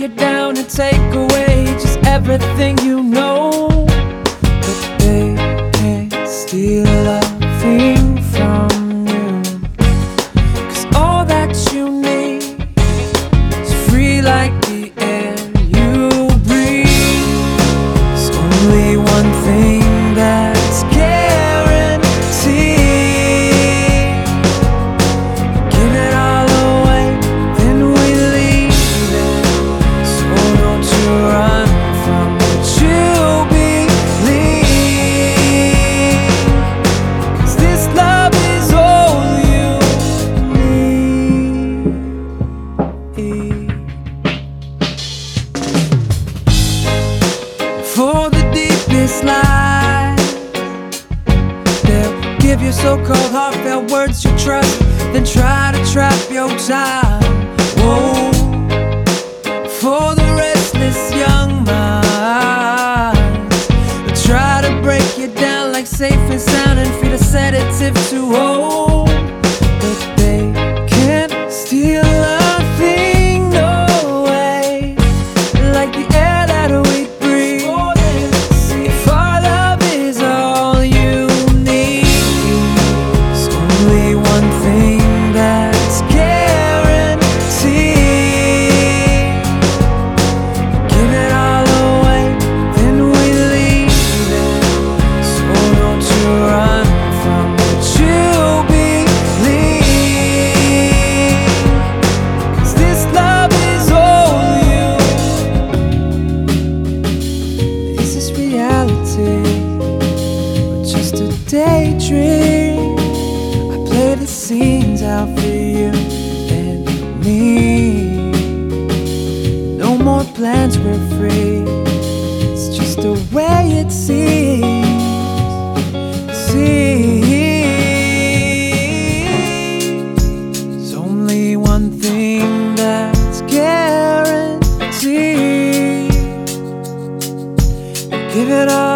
you down and take away just everything you know. But they can't steal a thing from you, 'cause all that you need is free like the air you breathe. There's only one thing that's guaranteed. Give it all away, then we leave it. So don't you run from what you believe, 'cause this love is all you need. For the deepest lies, they'll give you so-called heartfelt words you trust, then try to trap your child. Whoa. For the restless young minds, they try to break you down like safe and sound and feed a sedative to hold. But they can't steal a thing, no way, like the air that we breathe. If our love is all you need, there's only one thing that's guaranteed. Give it all away, then we leave it. So don't you run from what you believe, 'cause this love is all you. Is this reality or just a daydream? I play the scenes out for you and me. No more plans, we're free. It's just the way it seems. There's only one thing that's guaranteed. Give it all